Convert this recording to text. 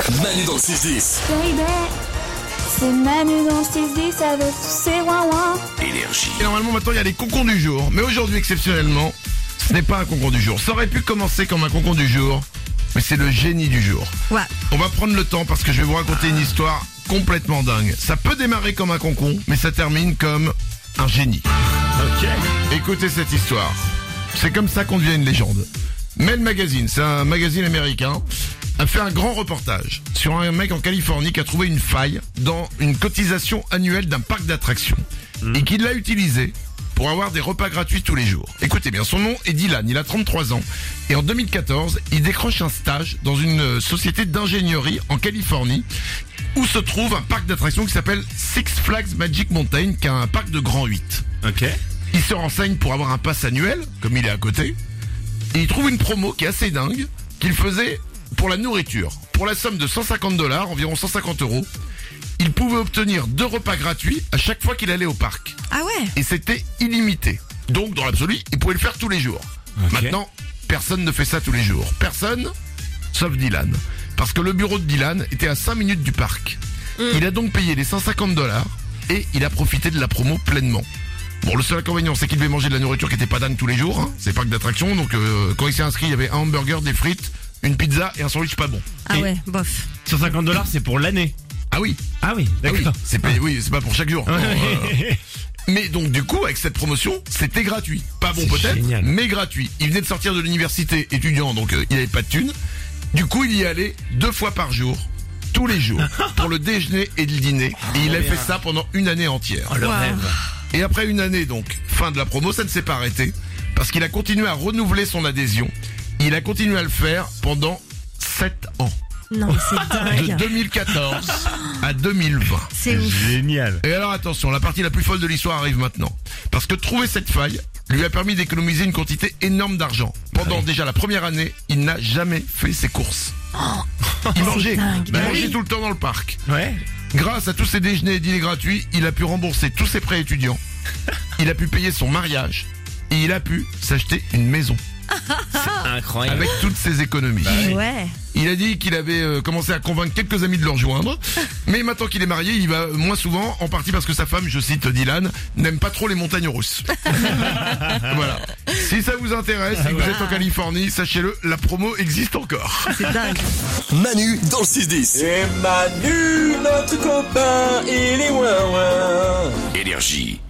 Manu dans le 6-10. Baby, c'est Manu dans le 6-10 avec tous ses ouin-ouin. Énergie. Et normalement maintenant il y a les concons du jour. Mais aujourd'hui exceptionnellement, ce n'est pas un concon du jour. Ça aurait pu commencer comme un concon du jour, mais c'est le génie du jour. Ouais. On va prendre le temps parce que je vais vous raconter une histoire complètement dingue. Ça peut démarrer comme un concon, mais ça termine comme un génie. Ok. Écoutez cette histoire. C'est comme ça qu'on devient une légende. Mel Magazine, c'est un magazine américain, a fait un grand reportage sur un mec en Californie qui a trouvé une faille dans une cotisation annuelle d'un parc d'attractions et qui l'a utilisé pour avoir des repas gratuits tous les jours. Écoutez bien, son nom est Dylan, il a 33 ans et en 2014, il décroche un stage dans une société d'ingénierie en Californie où se trouve un parc d'attractions qui s'appelle Six Flags Magic Mountain, qui est un parc de grand 8. Ok. Il se renseigne pour avoir un pass annuel, comme il est à côté, et il trouve une promo qui est assez dingue, qu'il faisait pour la nourriture. Pour la somme de $150, environ 150 €, il pouvait obtenir 2 repas gratuits à chaque fois qu'il allait au parc. Ah ouais. Et c'était illimité. Donc, dans l'absolu, il pouvait le faire tous les jours. Ok. Maintenant, personne ne fait ça tous les jours. Personne, sauf Dylan. Parce que le bureau de Dylan était à 5 minutes du parc. Il a donc payé les 150 $ et il a profité de la promo pleinement. Bon, le seul inconvénient, c'est qu'il devait manger de la nourriture qui était pas dingue tous les jours. Hein. C'est parc d'attraction, donc quand il s'est inscrit, il y avait un hamburger, des frites, une pizza et un sandwich pas bon. Ah Et- ouais, bof. 150 $, c'est pour l'année. Ah oui, Ah oui, ah oui, d'accord. c'est payé, oui, c'est pas pour chaque jour. Non, Mais donc du coup, avec cette promotion, c'était gratuit. Pas bon C'est peut-être, génial. mais gratuit. Il venait de sortir de l'université étudiant, donc il avait pas de thunes. Du coup, il y allait 2 fois par jour, tous les jours, pour le déjeuner et le dîner. Et il a fait ça pendant une année entière. Oh, le Wow. rêve. Et après une année donc, fin de la promo, ça ne s'est pas arrêté. Parce qu'il a continué à renouveler son adhésion. Il a continué à le faire pendant 7 ans. Non, mais c'est De dingue. 2014 à 2020. C'est ouf. Génial. Et alors attention, la partie la plus folle de l'histoire arrive maintenant. Parce que trouver cette faille lui a permis d'économiser une quantité énorme d'argent. Pendant déjà la première année, il n'a jamais fait ses courses. Il mangeait, dingue. il Bah mangeait oui. tout le temps dans le parc. Ouais. Grâce à tous ses déjeuners et dîners gratuits, il a pu rembourser tous ses prêts étudiants. Il a pu payer son mariage. Et il a pu s'acheter une maison. Incroyable. Avec toutes ses économies. Ouais. Il a dit qu'il avait commencé à convaincre quelques amis de le rejoindre. Mais maintenant qu'il est marié, il y va moins souvent, en partie parce que sa femme, je cite Dylan, n'aime pas trop les montagnes russes. Voilà. Si ça vous intéresse, si vous êtes en Californie, sachez-le, la promo existe encore. C'est dingue. Manu dans le 6-10. Et Manu, notre copain, il est ouin ouin. Énergie.